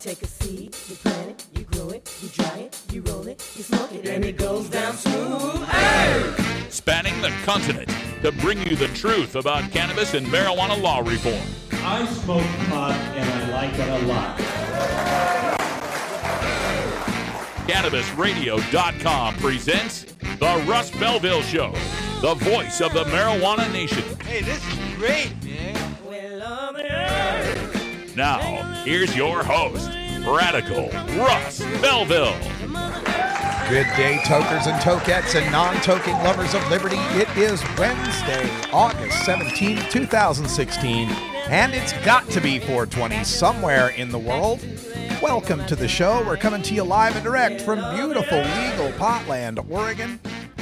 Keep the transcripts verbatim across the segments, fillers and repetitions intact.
Take a seed, you plant it, you grow it, you dry it, you roll it, you smoke it, and it goes down smooth. Hey! Spanning the continent to bring you the truth about cannabis and marijuana law reform. I smoke pot and I like it a lot. Cannabis Radio dot com presents The Russ Belville Show, the voice of the marijuana nation. Hey, this is great, man. Now, here's your host, Radical Russ Belville. Good day, tokers and tokettes and non-toking lovers of liberty. It is Wednesday, August seventeenth, twenty sixteen, and it's got to be four twenty somewhere in the world. Welcome to the show. We're coming to you live and direct from beautiful legal Potland, Oregon,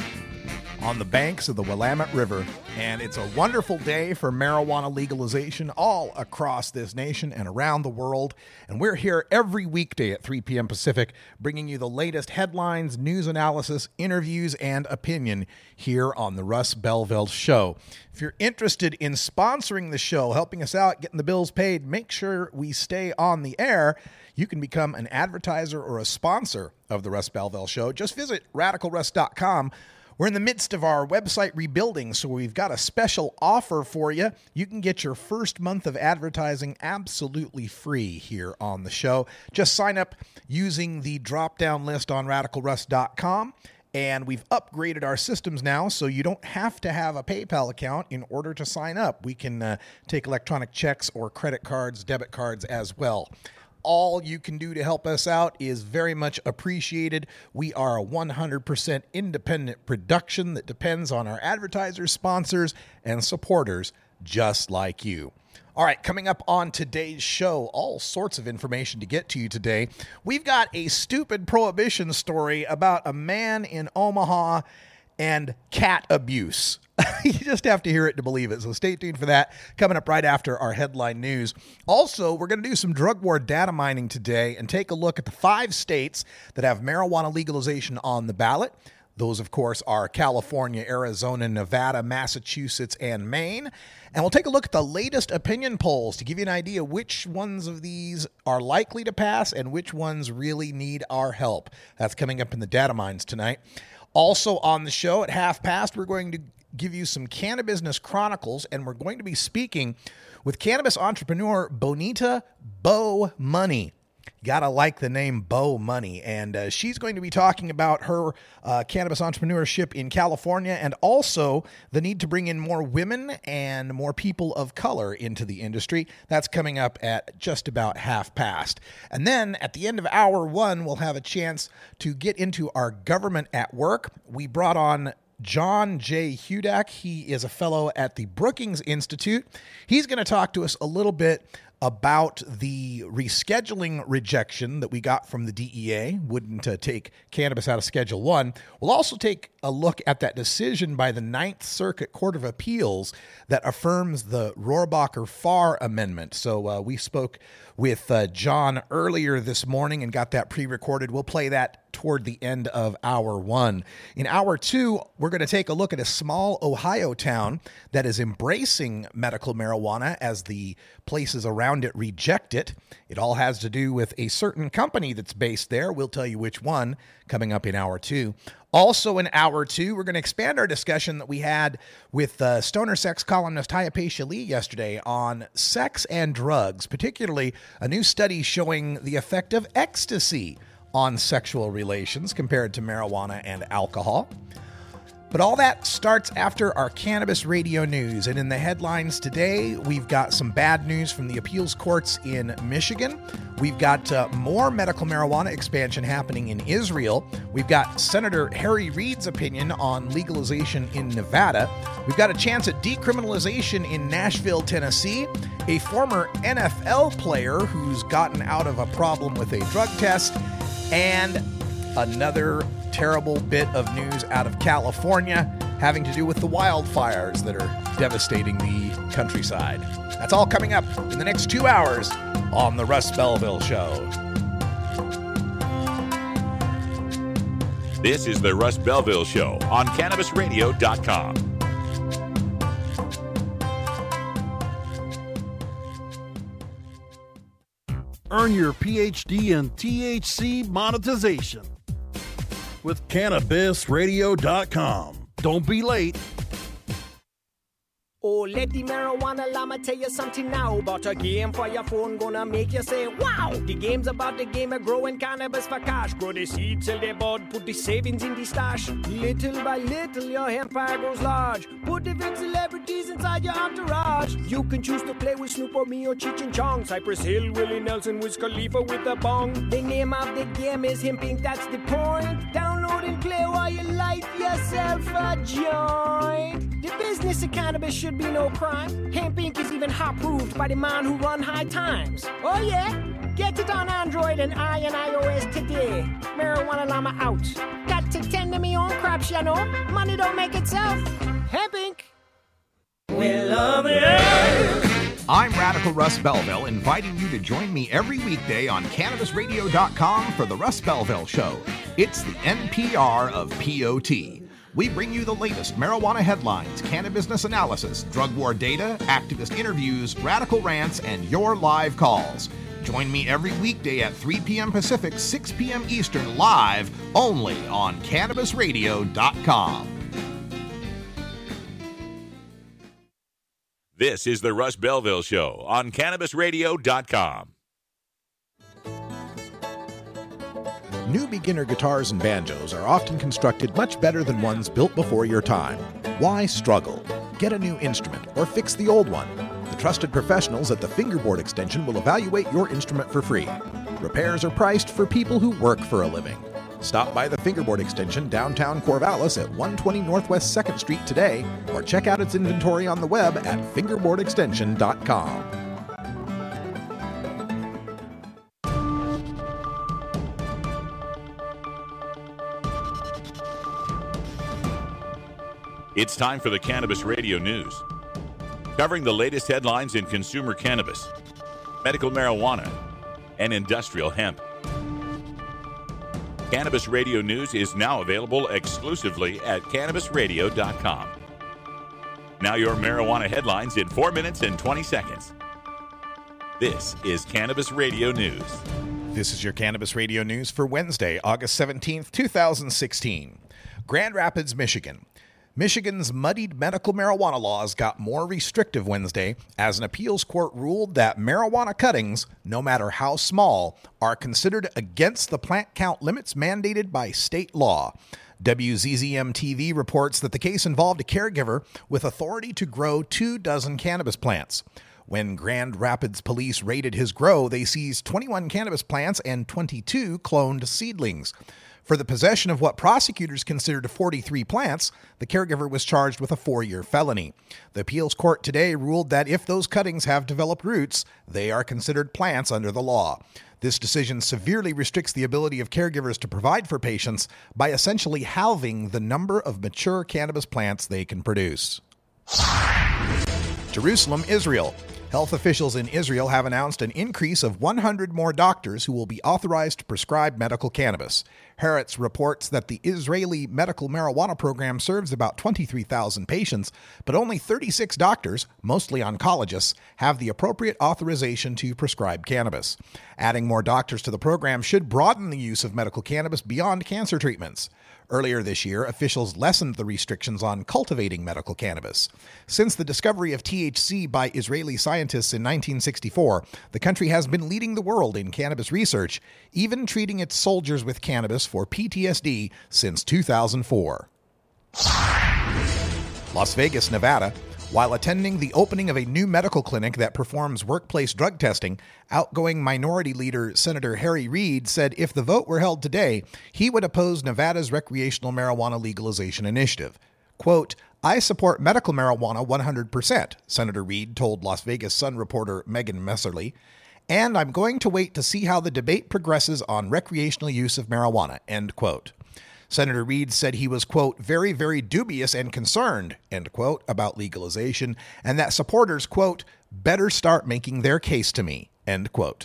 on the banks of the Willamette River. And it's a wonderful day for marijuana legalization all across this nation and around the world. And we're here every weekday at three p.m. Pacific, bringing you the latest headlines, news analysis, interviews, and opinion here on the Russ Belville Show. If you're interested in sponsoring the show, helping us out, getting the bills paid, make sure we stay on the air, you can become an advertiser or a sponsor of the Russ Belville Show. Just visit radical russ dot com. We're in the midst of our website rebuilding, so we've got a special offer for you. You can get your first month of advertising absolutely free here on the show. Just sign up using the drop-down list on radical russ dot com, and we've upgraded our systems now, so you don't have to have a PayPal account in order to sign up. We can uh, take electronic checks or credit cards, debit cards as well. All you can do to help us out is very much appreciated. We are a one hundred percent independent production that depends on our advertisers, sponsors, and supporters just like you. All right, coming up on today's show, all sorts of information to get to you today. We've got a stupid prohibition story about a man in Omaha and cat abuse. You just have to hear it to believe it. So stay tuned for that. Coming up right after our headline news. Also, we're going to do some drug war data mining today and take a look at the five states that have marijuana legalization on the ballot. Those, of course, are California, Arizona, Nevada, Massachusetts, and Maine. And we'll take a look at the latest opinion polls to give you an idea which ones of these are likely to pass and which ones really need our help. That's coming up in the data mines tonight. Also on the show at half past, we're going to give you some Cannabusiness Chronicles, and we're going to be speaking with cannabis entrepreneur Bonita Bo Money. You gotta like the name Bo Money, and uh, she's going to be talking about her uh, cannabis entrepreneurship in California and also the need to bring in more women and more people of color into the industry. That's coming up at just about half past. And then at the end of hour one, we'll have a chance to get into our government at work. We brought on John J. Hudak. He is a fellow at the Brookings Institute. He's going to talk to us a little bit about the rescheduling rejection that we got from the D E A, wouldn't uh, take cannabis out of Schedule one. We'll also take a look at that decision by the Ninth Circuit Court of Appeals that affirms the Rohrabacher-Farr Amendment. So uh, we spoke with uh, John earlier this morning and got that pre-recorded. We'll play that toward the end of hour one. In hour two, we're going to take a look at a small Ohio town that is embracing medical marijuana as the places around it reject it. It all has to do with a certain company that's based there. We'll tell you which one coming up in hour two. Also in hour two, we're going to expand our discussion that we had with uh, stoner sex columnist Hypatia Lee yesterday on sex and drugs, particularly a new study showing the effect of ecstasy on sexual relations compared to marijuana and alcohol. But all that starts after our Cannabis Radio News. And in the headlines today, we've got some bad news from the appeals courts in Michigan. We've got uh, more medical marijuana expansion happening in Israel. We've got Senator Harry Reid's opinion on legalization in Nevada. We've got a chance at decriminalization in Nashville, Tennessee. A former N F L player who's gotten out of a problem with a drug test. And another terrible bit of news out of California having to do with the wildfires that are devastating the countryside. That's all coming up in the next two hours on The Russ Belville Show. This is The Russ Belville Show on Cannabis Radio dot com. Earn your P H D in T H C monetization with Cannabis Radio dot com. Don't be late. Oh, let the marijuana llama tell you something now about a game for your phone gonna make you say, wow! The game's about the game of growing cannabis for cash. Grow the seed, sell the bud, put the savings in the stash. Little by little, your empire grows large. Put different celebrities inside your entourage. You can choose to play with Snoop or me or Cheech and Chong, Cypress Hill, Willie Nelson, Wiz Khalifa with a bong. The name of the game is Hemp Incorporated, that's the point. Download and play while you light yourself a joint. The business of cannabis should be no crime. Hemp Incorporated is even hot-proofed by the man who run High Times. Oh yeah? Get it on Android and I and iOS today. Marijuana Llama out. Got to tend to me own crops, you know. Money don't make itself. Hemp Incorporated. We love the earth. I'm Radical Russ Belville, inviting you to join me every weekday on Cannabis Radio dot com for the Russ Belville Show. It's the N P R of P O T. We bring you the latest marijuana headlines, cannabis analysis, drug war data, activist interviews, radical rants, and your live calls. Join me every weekday at three p.m. Pacific, six p.m. Eastern, live only on Cannabis Radio dot com. This is the Russ Belville Show on Cannabis Radio dot com. New beginner guitars and banjos are often constructed much better than ones built before your time. Why struggle? Get a new instrument or fix the old one. The trusted professionals at the Fingerboard Extension will evaluate your instrument for free. Repairs are priced for people who work for a living. Stop by the Fingerboard Extension downtown Corvallis at one twenty Northwest second Street today, or check out its inventory on the web at fingerboard extension dot com. It's time for the Cannabis Radio News, covering the latest headlines in consumer cannabis, medical marijuana, and industrial hemp. Cannabis Radio News is now available exclusively at Cannabis Radio dot com. Now your marijuana headlines in four minutes and twenty seconds. This is Cannabis Radio News. This is your Cannabis Radio News for Wednesday, August seventeenth, twenty sixteen. Grand Rapids, Michigan. Michigan's muddied medical marijuana laws got more restrictive Wednesday as an appeals court ruled that marijuana cuttings, no matter how small, are considered against the plant count limits mandated by state law. W Z Z M T V reports that the case involved a caregiver with authority to grow two dozen cannabis plants. When Grand Rapids police raided his grow, they seized twenty-one cannabis plants and twenty-two cloned seedlings. For the possession of what prosecutors considered forty-three plants, the caregiver was charged with a four-year felony. The appeals court today ruled that if those cuttings have developed roots, they are considered plants under the law. This decision severely restricts the ability of caregivers to provide for patients by essentially halving the number of mature cannabis plants they can produce. Jerusalem, Israel. Health officials in Israel have announced an increase of one hundred more doctors who will be authorized to prescribe medical cannabis. Haaretz reports that the Israeli medical marijuana program serves about twenty-three thousand patients, but only thirty-six doctors, mostly oncologists, have the appropriate authorization to prescribe cannabis. Adding more doctors to the program should broaden the use of medical cannabis beyond cancer treatments. Earlier this year, officials lessened the restrictions on cultivating medical cannabis. Since the discovery of T H C by Israeli scientists in nineteen sixty-four, the country has been leading the world in cannabis research, even treating its soldiers with cannabis for P T S D since two thousand four. Las Vegas, Nevada. While attending the opening of a new medical clinic that performs workplace drug testing, outgoing Minority Leader Senator Harry Reid said if the vote were held today, he would oppose Nevada's recreational marijuana legalization initiative. Quote, I support medical marijuana one hundred percent, Senator Reid told Las Vegas Sun reporter Megan Messerly, and I'm going to wait to see how the debate progresses on recreational use of marijuana, end quote. Senator Reid said he was, quote, very, very dubious and concerned, end quote, about legalization, and that supporters, quote, better start making their case to me, end quote.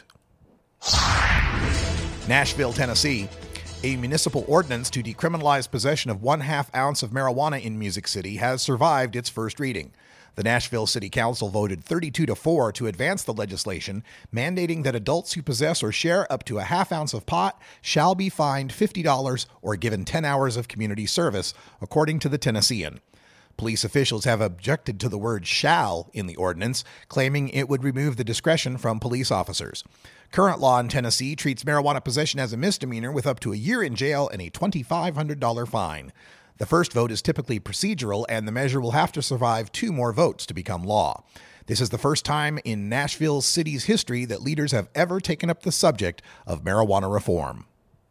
Nashville, Tennessee. A municipal ordinance to decriminalize possession of one half ounce of marijuana in Music City has survived its first reading. The Nashville City Council voted thirty-two to four to advance the legislation, mandating that adults who possess or share up to a half ounce of pot shall be fined fifty dollars or given ten hours of community service, according to the Tennessean. Police officials have objected to the word shall in the ordinance, claiming it would remove the discretion from police officers. Current law in Tennessee treats marijuana possession as a misdemeanor with up to a year in jail and a twenty-five hundred dollars fine. The first vote is typically procedural, and the measure will have to survive two more votes to become law. This is the first time in Nashville City's history that leaders have ever taken up the subject of marijuana reform.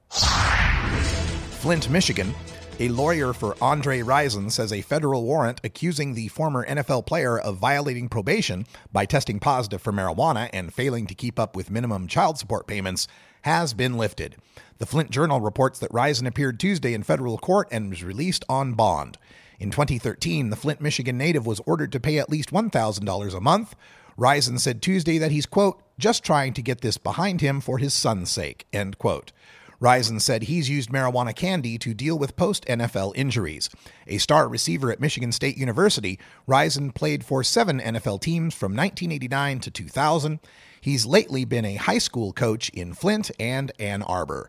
Flint, Michigan. A lawyer for Andre Rison says a federal warrant accusing the former N F L player of violating probation by testing positive for marijuana and failing to keep up with minimum child support payments has been lifted. The Flint Journal reports that Rison appeared Tuesday in federal court and was released on bond. In twenty thirteen, the Flint, Michigan native was ordered to pay at least one thousand dollars a month. Rison said Tuesday that he's, quote, just trying to get this behind him for his son's sake, end quote. Rison said he's used marijuana candy to deal with post-N F L injuries. A star receiver at Michigan State University, Rison played for seven N F L teams from nineteen eighty-nine to two thousand. He's lately been a high school coach in Flint and Ann Arbor.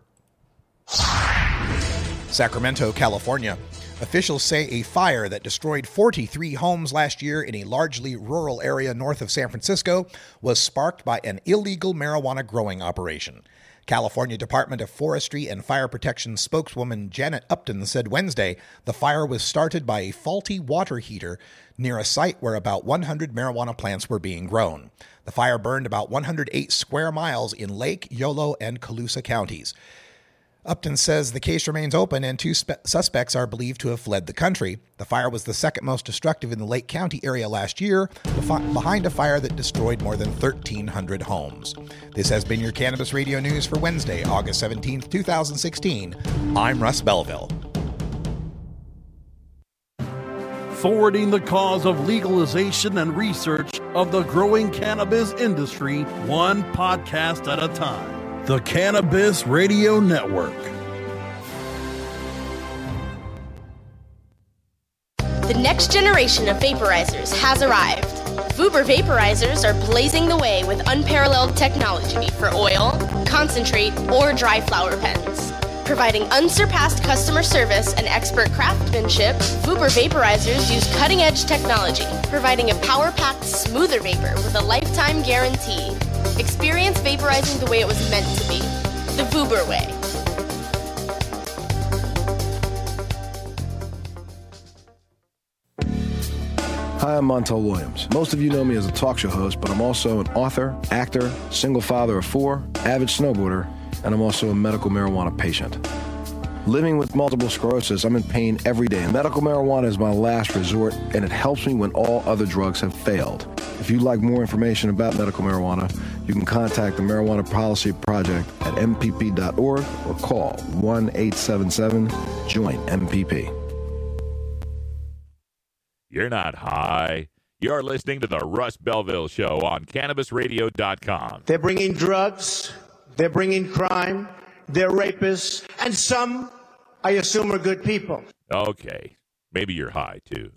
Sacramento, California. Officials say a fire that destroyed forty-three homes last year in a largely rural area north of San Francisco was sparked by an illegal marijuana growing operation. California Department of Forestry and Fire Protection spokeswoman Janet Upton said Wednesday the fire was started by a faulty water heater near a site where about one hundred marijuana plants were being grown. The fire burned about one hundred eight square miles in Lake, Yolo, and Colusa counties. Upton says the case remains open and two spe- suspects are believed to have fled the country. The fire was the second most destructive in the Lake County area last year, bef- behind a fire that destroyed more than thirteen hundred homes. This has been your Cannabis Radio News for Wednesday, August seventeenth, twenty sixteen. I'm Russ Belville. Forwarding the cause of legalization and research of the growing cannabis industry, one podcast at a time. The Cannabis Radio Network. The next generation of vaporizers has arrived. Vuber vaporizers are blazing the way with unparalleled technology for oil, concentrate, or dry flower pens. Providing unsurpassed customer service and expert craftsmanship, Vuber vaporizers use cutting-edge technology, providing a power-packed, smoother vapor with a lifetime guarantee. Experience vaporizing the way it was meant to be. The Vuber way. Hi, I'm Montel Williams. Most of you know me as a talk show host, but I'm also an author, actor, single father of four, avid snowboarder, and I'm also a medical marijuana patient. Living with multiple sclerosis, I'm in pain every day. Medical marijuana is my last resort, and it helps me when all other drugs have failed. If you'd like more information about medical marijuana, you can contact the Marijuana Policy Project at m p p dot org or call one eight seven seven join M P P. You're not high. You're listening to the Russ Belville Show on Cannabis Radio dot com. They're bringing drugs. They're bringing crime. They're rapists. And some, I assume, are good people. Okay. Maybe you're high, too.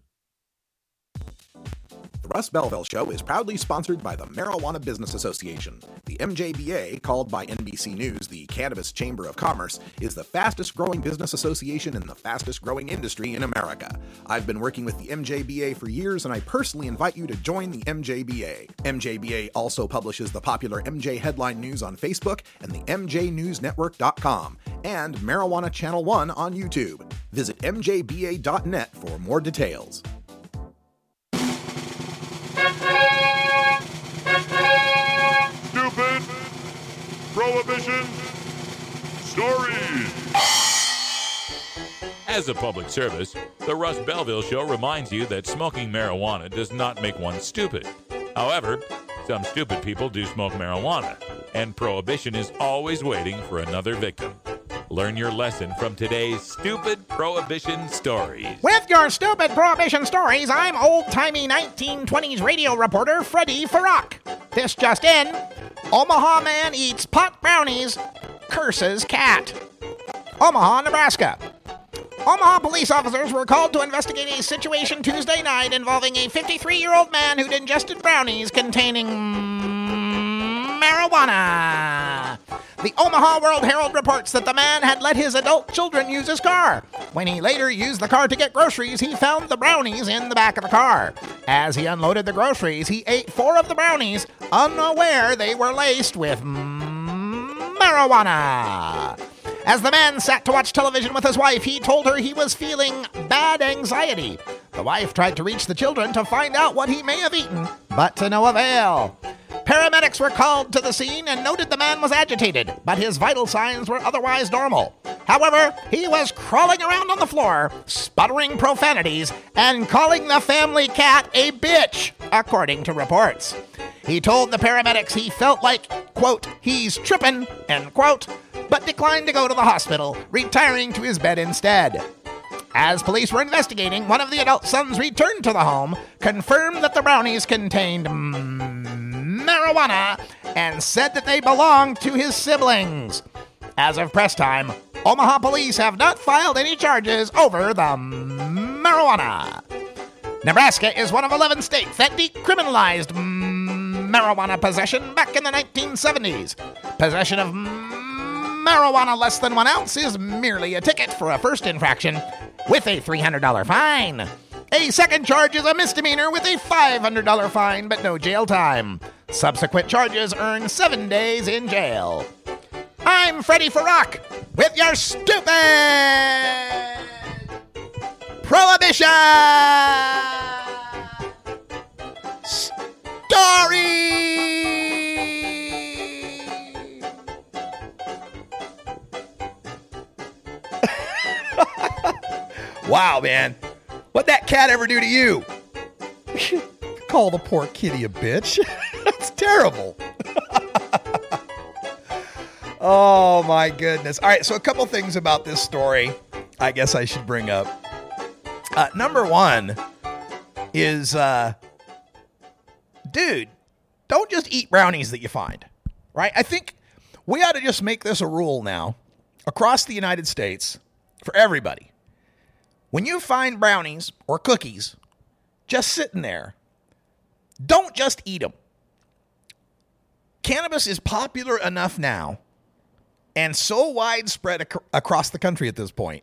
The Russ Belville Show is proudly sponsored by the Marijuana Business Association. The M J B A, called by N B C News the Cannabis Chamber of Commerce, is the fastest growing business association in the fastest growing industry in America. I've been working with the M J B A for years, and I personally invite you to join the M J B A. M J B A also publishes the popular M J Headline News on Facebook and the M J News Network dot com and Marijuana Channel one on YouTube. Visit M J B A dot net for more details. Stupid Prohibition Stories. As a public service, the Russ Belville Show reminds you that smoking marijuana does not make one stupid. However, some stupid people do smoke marijuana, and Prohibition is always waiting for another victim. Learn your lesson from today's Stupid Prohibition Stories. With your Stupid Prohibition Stories, I'm old-timey nineteen twenties radio reporter Freddie Farrak. This just in, Omaha man eats pot brownies, curses cat. Omaha, Nebraska. Omaha police officers were called to investigate a situation Tuesday night involving a fifty-three-year-old man who'd ingested brownies containing marijuana. The Omaha World Herald reports that the man had let his adult children use his car. When he later used the car to get groceries, he found the brownies in the back of the car. As he unloaded the groceries, he ate four of the brownies, unaware they were laced with marijuana. As the man sat to watch television with his wife, he told her he was feeling bad anxiety. The wife tried to reach the children to find out what he may have eaten, but to no avail. Paramedics were called to the scene and noted the man was agitated, but his vital signs were otherwise normal. However, he was crawling around on the floor, sputtering profanities, and calling the family cat a bitch, according to reports. He told the paramedics he felt like, quote, he's tripping, end quote, but declined to go to the hospital, retiring to his bed instead. As police were investigating, one of the adult sons returned to the home, confirmed that the brownies contained marijuana, and said that they belonged to his siblings. As of press time, Omaha police have not filed any charges over the marijuana. Nebraska is one of eleven states that decriminalized marijuana possession back in the nineteen seventies. Possession of marijuana less than one ounce is merely a ticket for a first infraction with a three hundred dollars fine. A second charge is a misdemeanor with a five hundred dollars fine but no jail time. Subsequent charges earn seven days in jail. I'm Freddie Farrock with your stupid Prohibition story. Wow, man. What'd that cat ever do to you? Call the poor kitty a bitch. That's terrible. Oh, my goodness. All right, so a couple things about this story I guess I should bring up. Uh, number one is, uh, dude, don't just eat brownies that you find, right? I think we ought to just make this a rule now across the United States for everybody. When you find brownies or cookies just sitting there, don't just eat them. Cannabis is popular enough now and so widespread ac- across the country at this point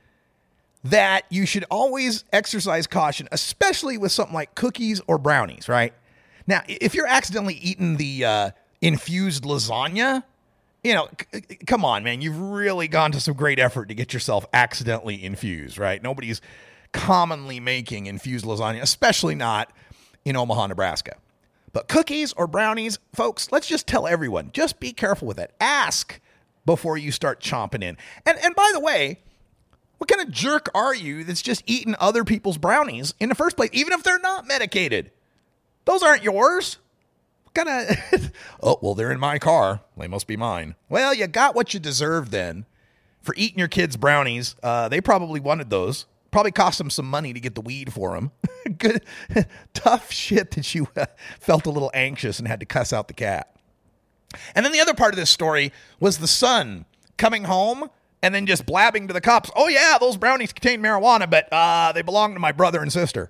that you should always exercise caution, especially with something like cookies or brownies, right? Now, if you're accidentally eating the uh, infused lasagna, you know, c- come on, man. You've really gone to some great effort to get yourself accidentally infused, right? Nobody's commonly making infused lasagna, especially not in Omaha, Nebraska. But cookies or brownies, folks, let's just tell everyone, just be careful with it. Ask before you start chomping in. And and by the way, what kind of jerk are you that's just eating other people's brownies in the first place, even if they're not medicated? Those aren't yours. What kind of, oh, well, they're in my car. They must be mine. Well, you got what you deserve then for eating your kids' brownies. Uh, they probably wanted those. Probably cost them some money to get the weed for them. Good, tough shit that you uh, felt a little anxious and had to cuss out the cat. And then the other part of this story was the son coming home and then just blabbing to the cops, oh, yeah, those brownies contain marijuana, but uh, they belong to my brother and sister.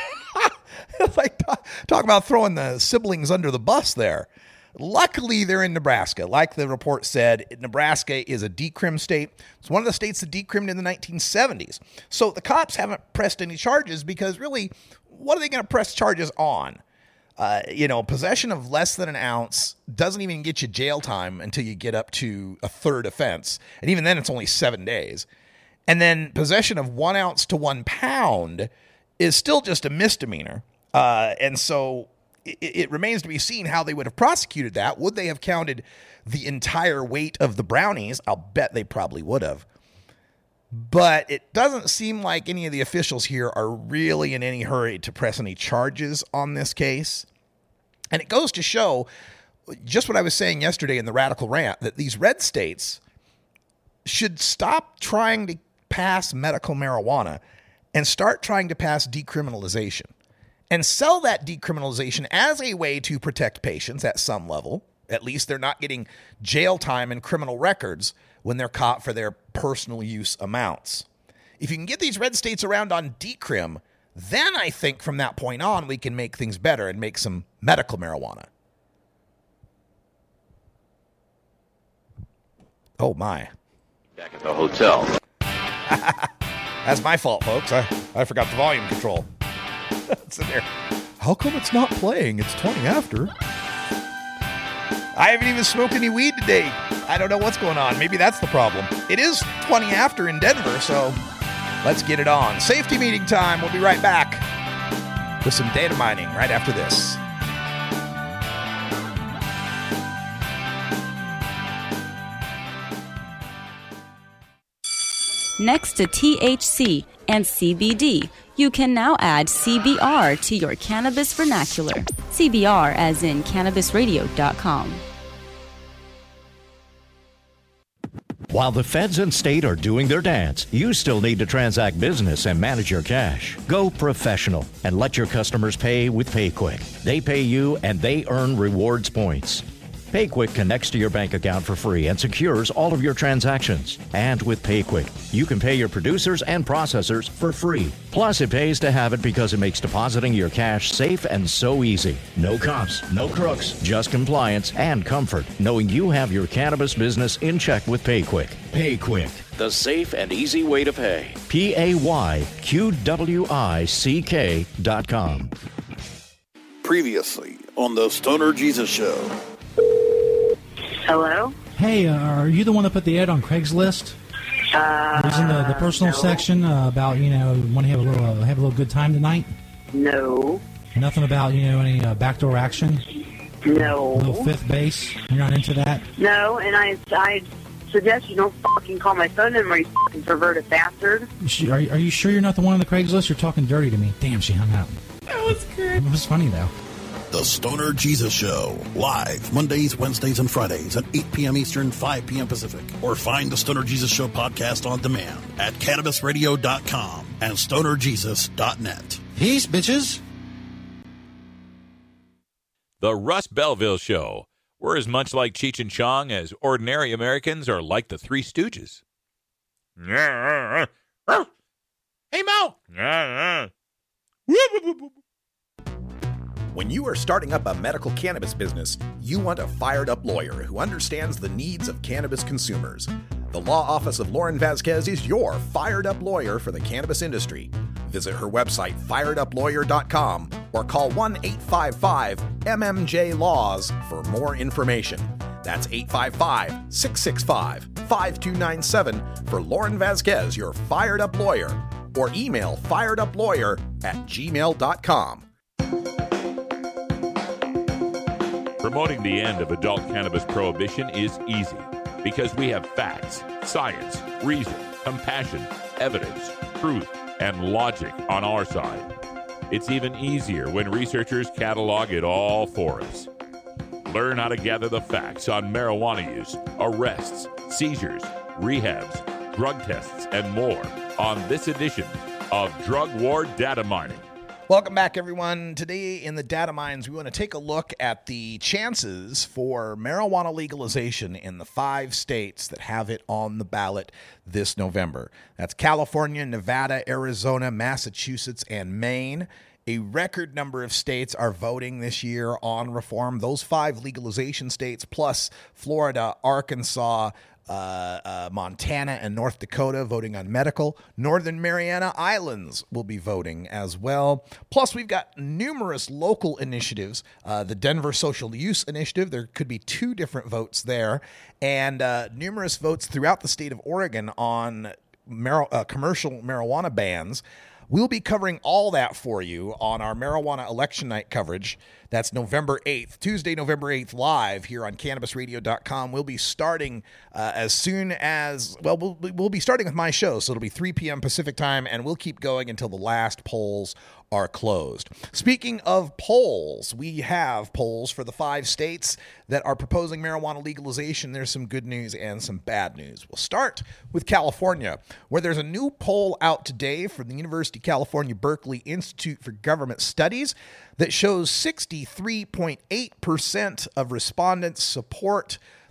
Like, talk, talk about throwing the siblings under the bus there. Luckily, they're in Nebraska. Like the report said, Nebraska is a decrim state. It's one of the states that decrimmed in the nineteen seventies. So the cops haven't pressed any charges because really, what are they going to press charges on? Uh, you know, possession of less than an ounce doesn't even get you jail time until you get up to a third offense. And even then, it's only seven days. And then possession of one ounce to one pound is still just a misdemeanor. Uh, and so it, it remains to be seen how they would have prosecuted that. Would they have counted the entire weight of the brownies? I'll bet they probably would have. But it doesn't seem like any of the officials here are really in any hurry to press any charges on this case. And it goes to show just what I was saying yesterday in the Radical Rant, that these red states should stop trying to pass medical marijuana and start trying to pass decriminalization and sell that decriminalization as a way to protect patients at some level. At least they're not getting jail time and criminal records when they're caught for their personal use amounts. If you can get these red states around on decrim, then I think from that point on we can make things better and make some medical marijuana. Oh, my. Back at the hotel. That's my fault, folks. I, I forgot the volume control. It's in there. How come it's not playing? It's twenty after. I haven't even smoked any weed today. I don't know what's going on. Maybe that's the problem. It is twenty after in Denver, so let's get it on. Safety meeting time. We'll be right back with some data mining right after this. Next to T H C and C B D, you can now add C B R to your cannabis vernacular. C B R as in cannabis radio dot com. While the feds and state are doing their dance, you still need to transact business and manage your cash. Go professional and let your customers pay with PayQuick. They pay you and they earn rewards points. PayQuick connects to your bank account for free and secures all of your transactions. And with PayQuick, you can pay your producers and processors for free. Plus, it pays to have it because it makes depositing your cash safe and so easy. No cops, no crooks, just compliance and comfort, knowing you have your cannabis business in check with PayQuick. PayQuick, the safe and easy way to pay. P A Y Q W I C K dot com. Previously on the Stoner Jesus Show. Hello? Hey, uh, are you the one that put the ad on Craigslist? Uh, it was in the, the personal no. section uh, about, you know, want to have a little uh, have a little good time tonight? No. Nothing about, you know, any uh, backdoor action? No. A little fifth base? You're not into that? No, and I, I suggest you don't fucking call my phone number, you fucking perverted bastard. Are, are you sure you're not the one on the Craigslist? You're talking dirty to me. Damn, she hung up. That was good. It was funny, though. The Stoner Jesus Show, live Mondays, Wednesdays, and Fridays at eight p.m. Eastern, five p.m. Pacific. Or find the Stoner Jesus Show podcast on demand at cannabis radio dot com and stoner jesus dot net. Peace, bitches. The Russ Belville Show. We're as much like Cheech and Chong as ordinary Americans are like the Three Stooges. Hey, Mo! When you are starting up a medical cannabis business, you want a fired-up lawyer who understands the needs of cannabis consumers. The law office of Lauren Vasquez is your fired-up lawyer for the cannabis industry. Visit her website, fired up lawyer dot com, or call one eight five five M M J Laws for more information. That's eight five five, six six five, five two nine seven for Lauren Vasquez, your fired-up lawyer, or email fired up lawyer at gmail dot com. Promoting the end of adult cannabis prohibition is easy because we have facts, science, reason, compassion, evidence, truth, and logic on our side. It's even easier when researchers catalog it all for us. Learn how to gather the facts on marijuana use, arrests, seizures, rehabs, drug tests, and more on this edition of Drug War Data Mining. Welcome back, everyone. Today in the Data Mines, we want to take a look at the chances for marijuana legalization in the five states that have it on the ballot this November. That's California, Nevada, Arizona, Massachusetts, and Maine. A record number of states are voting this year on reform. Those five legalization states, plus Florida, Arkansas, Uh, uh, Montana, and North Dakota voting on medical. Northern Mariana Islands will be voting as well. Plus, we've got numerous local initiatives. Uh, the Denver Social Use Initiative, there could be two different votes there, and uh, numerous votes throughout the state of Oregon on mar- uh, commercial marijuana bans. We'll be covering all that for you on our marijuana election night coverage. That's November eighth, Tuesday, November eighth, live here on cannabis radio dot com. We'll be starting uh, as soon as, well, well, we'll be starting with my show, so it'll be three p.m. Pacific time, and we'll keep going until the last polls are closed. Speaking of polls, we have polls for the five states that are proposing marijuana legalization. There's some good news and some bad news. We'll start with California, where there's a new poll out today from the University of California, Berkeley Institute for Government Studies that shows sixty-three point eight percent of respondents support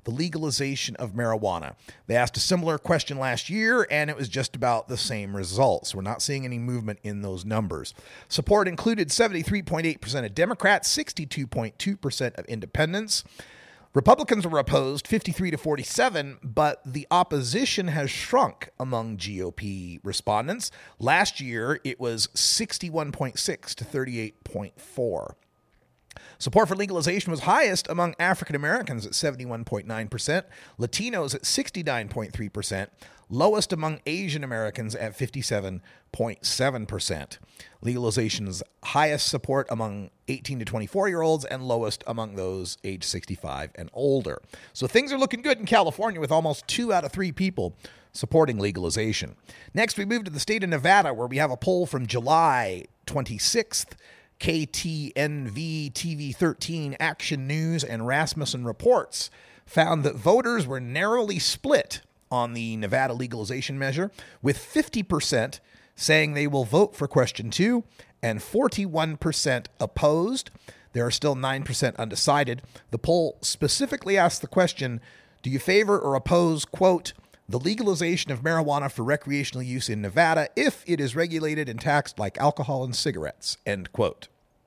the legalization of marijuana. They asked a similar question last year, and it was just about the same results. We're not seeing any movement in those numbers. Support included seventy-three point eight percent of Democrats, sixty-two point two percent of independents. Republicans were opposed, fifty-three to forty-seven, but the opposition has shrunk among G O P respondents. Last year, it was sixty-one point six to thirty-eight point four. Support for legalization was highest among African Americans at seventy-one point nine percent, Latinos at sixty-nine point three percent, lowest among Asian Americans at fifty-seven point seven percent. Legalization's highest support among eighteen to twenty-four-year-olds and lowest among those age sixty-five and older. So things are looking good in California with almost two out of three people supporting legalization. Next, we move to the state of Nevada, where we have a poll from July twenty-sixth. K T N V, T V thirteen, Action News, and Rasmussen Reports found that voters were narrowly split on the Nevada legalization measure, with fifty percent saying they will vote for question two and forty-one percent opposed. There are still nine percent undecided. The poll specifically asked the question, do you favor or oppose, quote, the legalization of marijuana for recreational use in Nevada if it is regulated and taxed like alcohol and cigarettes, end quote.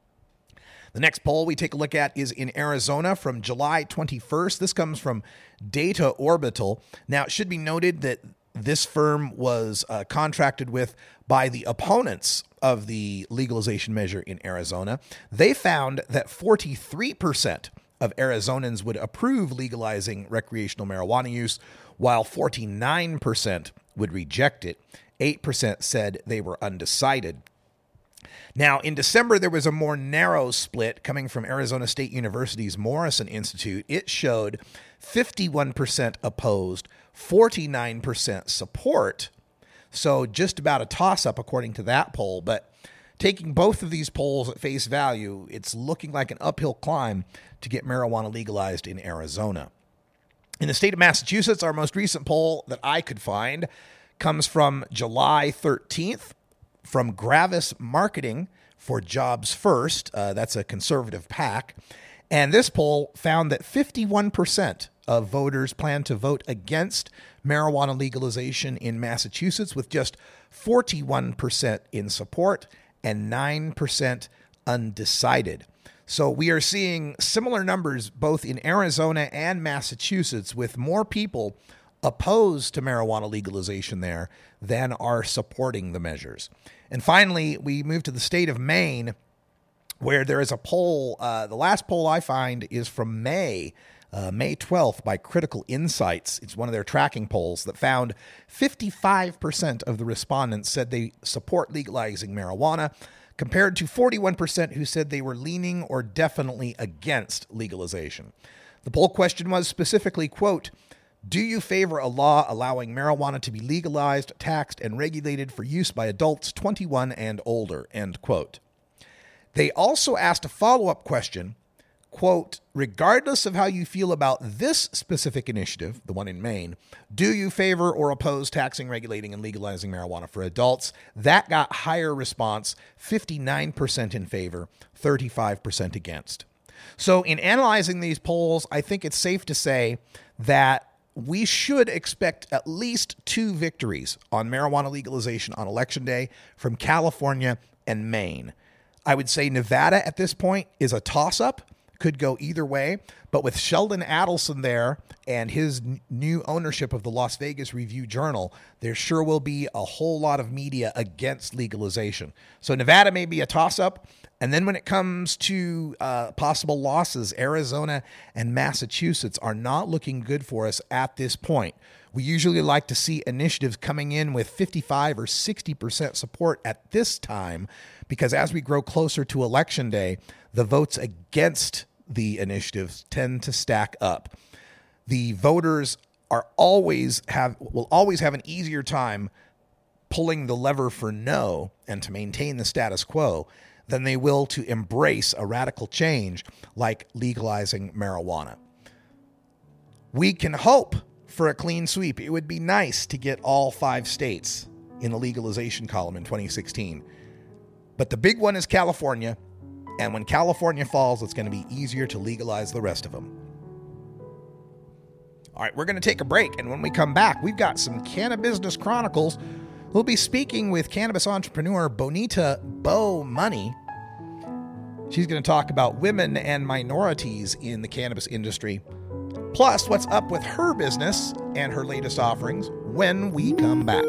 The next poll we take a look at is in Arizona from July twenty-first. This comes from Data Orbital. Now, it should be noted that this firm was uh, contracted with by the opponents of the legalization measure in Arizona. They found that forty-three percent of Arizonans would approve legalizing recreational marijuana use, while forty-nine percent would reject it. eight percent said they were undecided. Now, in December, there was a more narrow split coming from Arizona State University's Morrison Institute. It showed fifty-one percent opposed, forty-nine percent support. So just about a toss-up according to that poll. But taking both of these polls at face value, it's looking like an uphill climb to get marijuana legalized in Arizona. In the state of Massachusetts, our most recent poll that I could find comes from July thirteenth. From Gravis Marketing for Jobs First. Uh, that's a conservative PAC. And this poll found that fifty-one percent of voters plan to vote against marijuana legalization in Massachusetts, with just forty-one percent in support and nine percent undecided. So we are seeing similar numbers both in Arizona and Massachusetts, with more people opposed to marijuana legalization there than are supporting the measures. And finally, we move to the state of Maine, where there is a poll. Uh, the last poll I find is from May, uh, May twelfth by Critical Insights. It's one of their tracking polls that found fifty-five percent of the respondents said they support legalizing marijuana, compared to forty-one percent who said they were leaning or definitely against legalization. The poll question was specifically, quote, do you favor a law allowing marijuana to be legalized, taxed, and regulated for use by adults twenty-one and older, end quote. They also asked a follow-up question, quote, regardless of how you feel about this specific initiative, the one in Maine, do you favor or oppose taxing, regulating, and legalizing marijuana for adults? That got higher response, fifty-nine percent in favor, thirty-five percent against. So in analyzing these polls, I think it's safe to say that we should expect at least two victories on marijuana legalization on Election Day from California and Maine. I would say Nevada at this point is a toss-up, could go either way, but with Sheldon Adelson there and his n- new ownership of the Las Vegas Review-Journal, there sure will be a whole lot of media against legalization. So Nevada may be a toss-up, and then when it comes to uh, possible losses, Arizona and Massachusetts are not looking good for us at this point. We usually like to see initiatives coming in with fifty-five or sixty percent support at this time, because as we grow closer to Election Day, the votes against the initiatives tend to stack up. The voters are always have will always have an easier time pulling the lever for no and to maintain the status quo than they will to embrace a radical change like legalizing marijuana. We can hope for a clean sweep. It would be nice to get all five states in the legalization column in twenty sixteen. But the big one is California, and when California falls, it's going to be easier to legalize the rest of them. All right, we're going to take a break, and when we come back, we've got some Cannabusiness Chronicles. We'll be speaking with cannabis entrepreneur Bonita Bo Money. She's going to talk about women and minorities in the cannabis industry, plus what's up with her business and her latest offerings when we come back.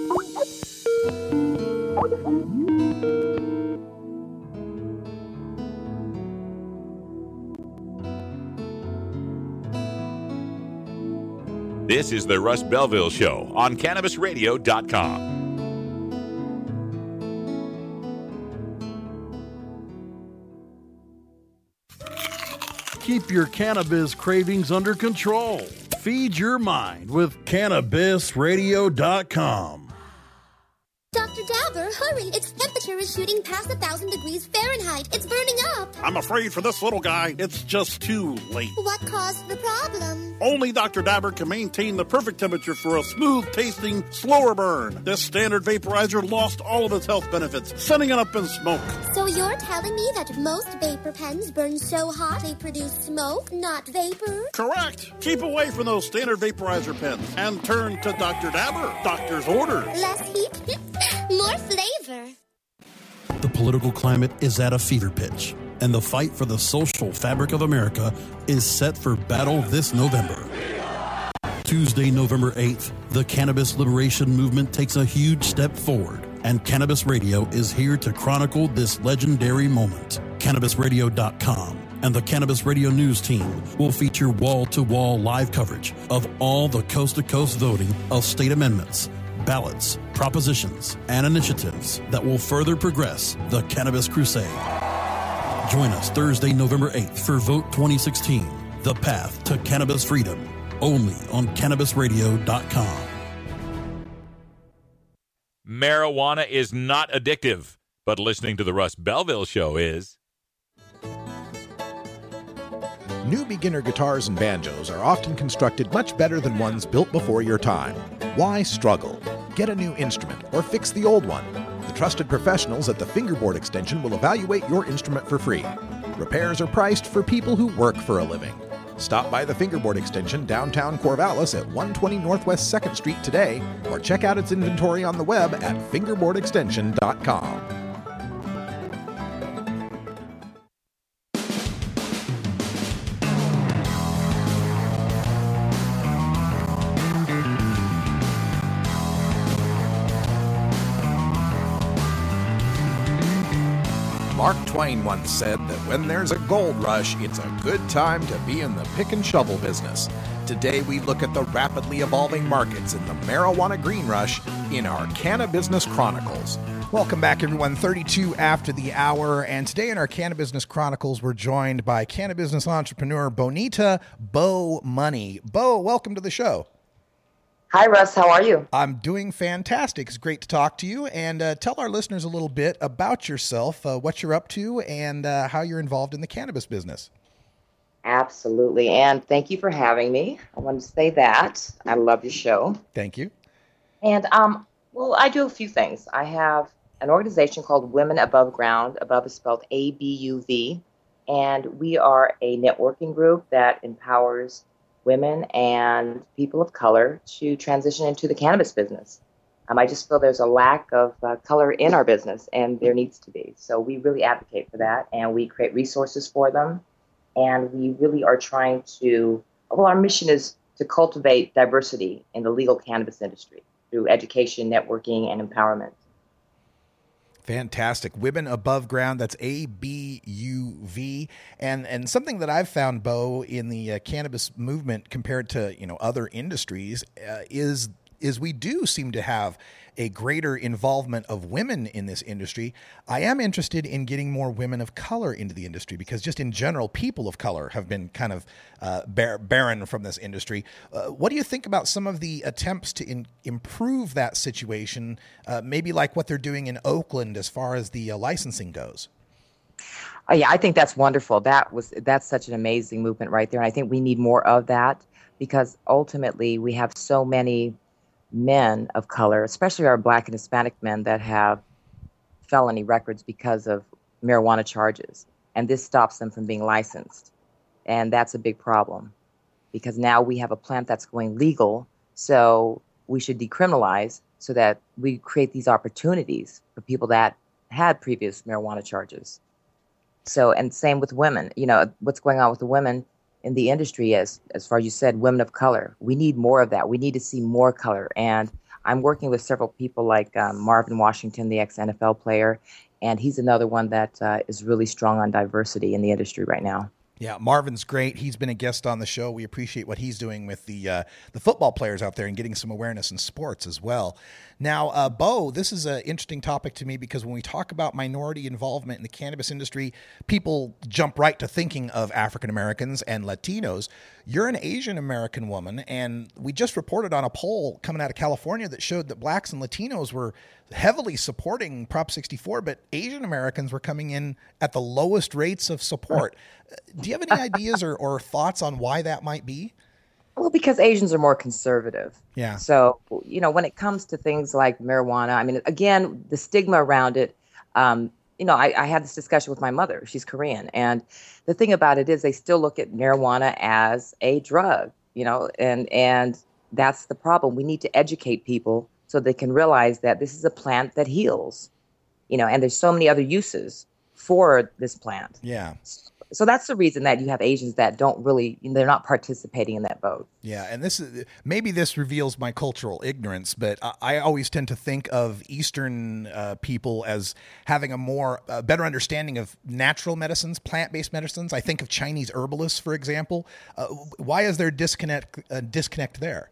This is the Russ Belville Show on Cannabis Radio dot com. Keep your cannabis cravings under control. Feed your mind with Cannabis Radio dot com. Doctor Dabber, hurry! Its temperature is shooting past a thousand degrees Fahrenheit. It's burning up. I'm afraid for this little guy, it's just too late. What caused the problem? Only Doctor Dabber can maintain the perfect temperature for a smooth-tasting, slower burn. This standard vaporizer lost all of its health benefits, sending it up in smoke. So you're telling me that most vapor pens burn so hot they produce smoke, not vapor? Correct. Keep away from those standard vaporizer pens and turn to Doctor Dabber. Doctor's orders. Less heat, more flavor. The political climate is at a fever pitch, and the fight for the social fabric of America is set for battle this November. Tuesday, November eighth, the cannabis liberation movement takes a huge step forward, and Cannabis Radio is here to chronicle this legendary moment. Cannabis Radio dot com and the Cannabis Radio News team will feature wall-to-wall live coverage of all the coast-to-coast voting of state amendments, ballots, propositions, and initiatives that will further progress the cannabis crusade. Join us Thursday, November eighth for Vote twenty sixteen, The Path to Cannabis Freedom, only on Cannabis Radio dot com. Marijuana is not addictive, but listening to the Russ Belville Show is. New beginner guitars and banjos are often constructed much better than ones built before your time. Why struggle? Get a new instrument or fix the old one. The trusted professionals at the Fingerboard Extension will evaluate your instrument for free. Repairs are priced for people who work for a living. Stop by the Fingerboard Extension downtown Corvallis at one twenty Northwest second Street today, or check out its inventory on the web at fingerboard extension dot com. Mark Twain once said that when there's a gold rush, it's a good time to be in the pick and shovel business. Today we look at the rapidly evolving markets in the marijuana green rush in our Cannabusiness Chronicles. Welcome back, everyone. thirty-two after the hour, and today in our Cannabusiness Chronicles, we're joined by Cannabusiness entrepreneur Bonita Bo Money. Bo, welcome to the show. Hi, Russ. How are you? I'm doing fantastic. It's great to talk to you. And uh, tell our listeners a little bit about yourself, uh, what you're up to, and uh, how you're involved in the cannabis business. Absolutely. And thank you for having me. I wanted to say that. I love your show. Thank you. And, um, well, I do a few things. I have an organization called Women Above Ground. Above is spelled A B U V. And we are a networking group that empowers women and people of color to transition into the cannabis business. Um, I just feel there's a lack of uh, color in our business, and there needs to be. So we really advocate for that, and we create resources for them. And we really are trying to, well, our mission is to cultivate diversity in the legal cannabis industry through education, networking, and empowerment. Fantastic. Women Above Ground, that's A B U V. And and something that I've found, Bo, in the uh, cannabis movement compared to, you know, other industries uh, is is we do seem to have a greater involvement of women in this industry. I am interested in getting more women of color into the industry because just in general, people of color have been kind of uh, bar- barren from this industry. Uh, what do you think about some of the attempts to in- improve that situation, uh, maybe like what they're doing in Oakland as far as the uh, licensing goes? Oh, yeah, I think that's wonderful. That was that's such an amazing movement right there. And I think we need more of that because ultimately we have so many men of color, especially our Black and Hispanic men, that have felony records because of marijuana charges. And this stops them from being licensed. And that's a big problem. because now we have a plant that's going legal. So we should decriminalize so that we create these opportunities for people that had previous marijuana charges. So, and same with women. You know, what's going on with the women in the industry, as as far as you said, women of color. We need more of that. We need to see more color. And I'm working with several people like um, Marvin Washington, the ex-N F L player, and he's another one that uh, is really strong on diversity in the industry right now. Yeah, Marvin's great. He's been a guest on the show. We appreciate what he's doing with the uh, the football players out there and getting some awareness in sports as well. Now, uh, Bo, this is an interesting topic to me because when we talk about minority involvement in the cannabis industry, people jump right to thinking of African Americans and Latinos. You're an Asian American woman, and we just reported on a poll coming out of California that showed that blacks and Latinos were heavily supporting Prop sixty-four, but Asian Americans were coming in at the lowest rates of support. Do you have any ideas or, or thoughts on why that might be? Well, because Asians are more conservative. Yeah. So, you know, when it comes to things like marijuana, I mean, again, the stigma around it, um, you know, I, I had this discussion with my mother. She's Korean. And the thing about it is they still look at marijuana as a drug, you know, and, and that's the problem. We need to educate people so they can realize that this is a plant that heals, you know, and there's so many other uses for this plant. Yeah. So that's the reason that you have Asians that don't really, they're not participating in that vote. Yeah, and this is maybe this reveals my cultural ignorance, but I, I always tend to think of Eastern uh, people as having a more uh, better understanding of natural medicines, plant-based medicines. I think of Chinese herbalists, for example. Uh, why is there disconnect uh, disconnect there?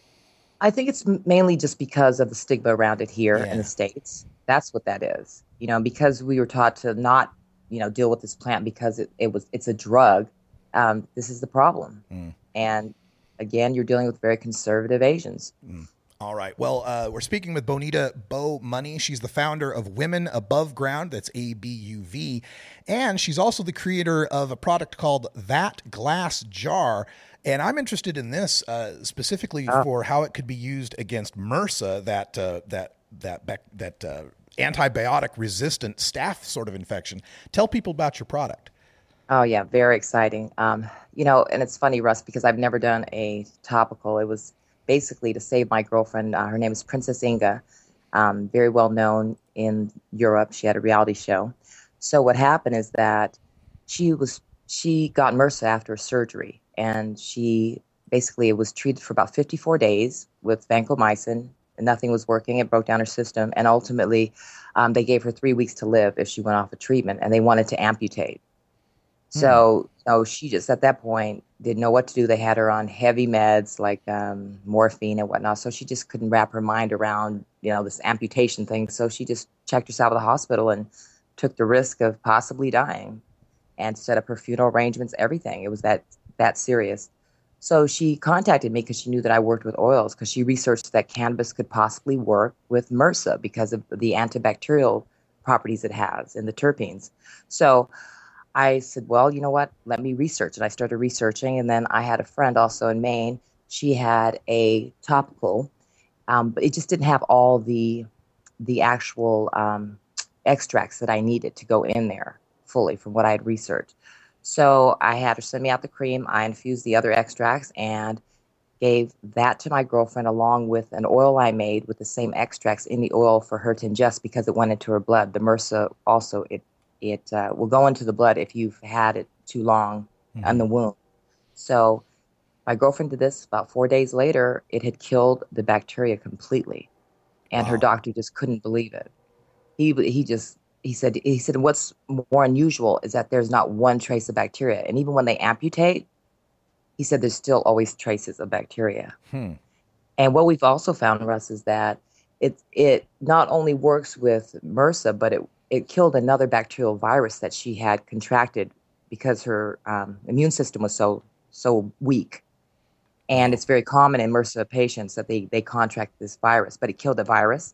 I think it's mainly just because of the stigma around it here Yeah. in the States. That's what that is. You know, because we were taught to not, you know, deal with this plant because it, it was it's a drug. Um, this is the problem. Mm. And again, you're dealing with very conservative Asians. Mm. All right. Well, uh, we're speaking with Bonita Bo Money. She's the founder of Women Above Ground. That's A B U V. And she's also the creator of a product called That Glass Jar. And I'm interested in this uh, specifically Ah. for how it could be used against MRSA, that uh, that that that, that uh, antibiotic-resistant staph sort of infection. Tell people about your product. Oh, yeah, very exciting. Um, you know, and it's funny, Russ, because I've never done a topical. It was basically to save my girlfriend. Uh, her name is Princess Inga, um, very well known in Europe. She had a reality show. So what happened is that she was she got MRSA after surgery, and she basically was treated for about fifty-four days with vancomycin. And nothing was working. It broke down her system. And ultimately, um, they gave her three weeks to live if she went off of treatment, and they wanted to amputate. So, so she just at that point didn't know what to do. They had her on heavy meds like um, morphine and whatnot. So she just couldn't wrap her mind around, you know, this amputation thing. So she just checked herself at the hospital and took the risk of possibly dying and set up her funeral arrangements, everything. It was that, that serious. So she contacted me because she knew that I worked with oils, because she researched that cannabis could possibly work with MRSA because of the antibacterial properties it has and the terpenes. So I said, well, you know what, let me research. And I started researching. And then I had a friend also in Maine. She had a topical, um, but it just didn't have all the the actual um, extracts that I needed to go in there fully from what I had researched. So I had her send me out the cream. I infused the other extracts and gave that to my girlfriend along with an oil I made with the same extracts in the oil for her to ingest because it went into her blood. The MRSA also, it it uh, will go into the blood if you've had it too long mm-hmm. in the wound. So my girlfriend did this. About four days later, it had killed the bacteria completely. And wow. her doctor just couldn't believe it. He he just... He said, he said, what's more unusual is that there's not one trace of bacteria. And even when they amputate, he said there's still always traces of bacteria. Hmm. And what we've also found, Russ, is that it it not only works with MRSA, but it, it killed another bacterial virus that she had contracted because her um, immune system was so so weak. And it's very common in MRSA patients that they, they contract this virus, but it killed the virus.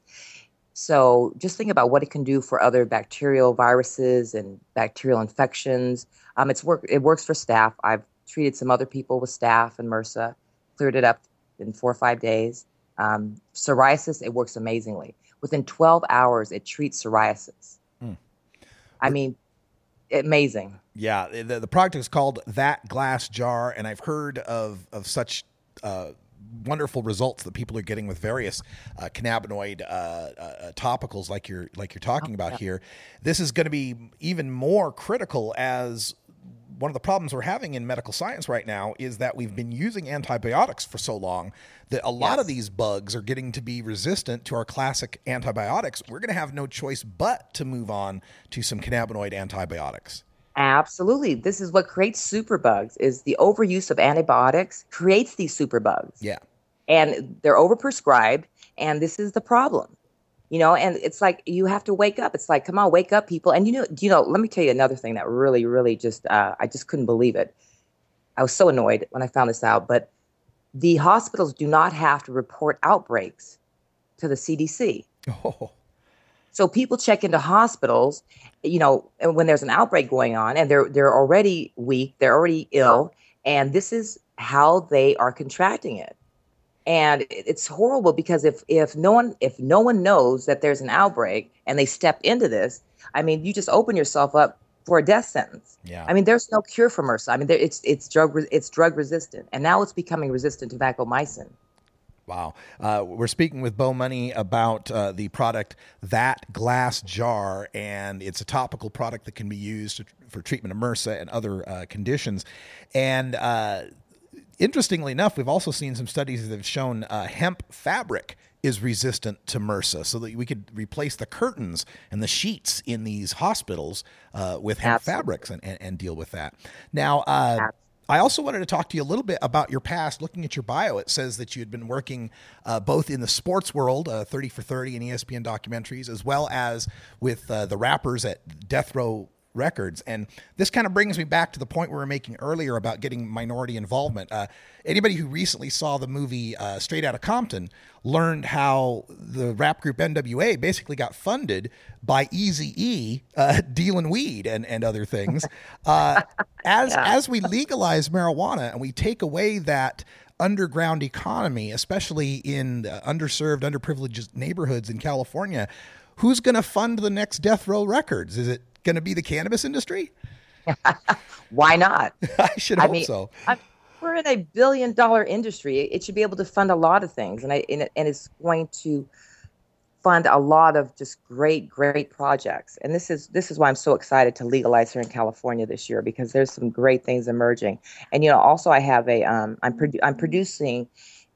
So just think about what it can do for other bacterial viruses and bacterial infections. Um, it's work. It works for staph. I've treated some other people with staph and MRSA, cleared it up in four or five days. Um, psoriasis, it works amazingly. Within twelve hours, it treats psoriasis. Mm. I mean, amazing. Yeah, the, the product is called That Glass Jar, and I've heard of, of such uh, wonderful results that people are getting with various uh, cannabinoid uh, uh, topicals like you're like you're talking about yeah. here. This is going to be even more critical, as one of the problems we're having in medical science right now is that we've been using antibiotics for so long that a lot Yes. of these bugs are getting to be resistant to our classic antibiotics. We're going to have no choice but to move on to some cannabinoid antibiotics. Absolutely. This is what creates superbugs, is the overuse of antibiotics creates these superbugs. Yeah. And they're overprescribed, and this is the problem. You know, and it's like you have to wake up. It's like, come on, wake up, people. And you know, you know, let me tell you another thing that really, really just, uh, I just couldn't believe it. I was so annoyed when I found this out. But the hospitals do not have to report outbreaks to the C D C. Oh. So people check into hospitals, you know, and when there's an outbreak going on, and they're they're already weak, they're already ill, and this is how they are contracting it. And it's horrible because if, if no one if no one knows that there's an outbreak and they step into this, I mean, you just open yourself up for a death sentence. Yeah. I mean, there's no cure for MRSA. I mean, there, it's it's drug it's drug resistant, and now it's becoming resistant to vancomycin. Wow. Uh, we're speaking with Bo Money about uh, the product That Glass Jar, and it's a topical product that can be used for treatment of MRSA and other uh, conditions. And uh, interestingly enough, we've also seen some studies that have shown uh, hemp fabric is resistant to MRSA, so that we could replace the curtains and the sheets in these hospitals uh, with hemp Absolutely. fabrics and, and, and deal with that. Now, uh, I also wanted to talk to you a little bit about your past. Looking at your bio, it says that you had been working uh, both in the sports world, uh, thirty for thirty and E S P N documentaries, as well as with uh, the rappers at Death Row Records. And this kind of brings me back to the point we were making earlier about getting minority involvement. Uh, anybody who recently saw the movie uh, Straight Outta Compton learned how the rap group N W A basically got funded by Eazy-E uh, dealing weed and, and other things. Uh, as, Yeah. as we legalize marijuana and we take away that underground economy, especially in uh, underserved, underprivileged neighborhoods in California, who's going to fund the next Death Row Records? Is it going to be the cannabis industry? Why not? I should I hope mean, so. I, we're in a billion dollar industry. It should be able to fund a lot of things, and I and, it, and it's going to fund a lot of just great, great projects. And this is this is why I'm so excited to legalize here in California this year, because there's some great things emerging. And you know, also I have a um, I'm produ- I'm producing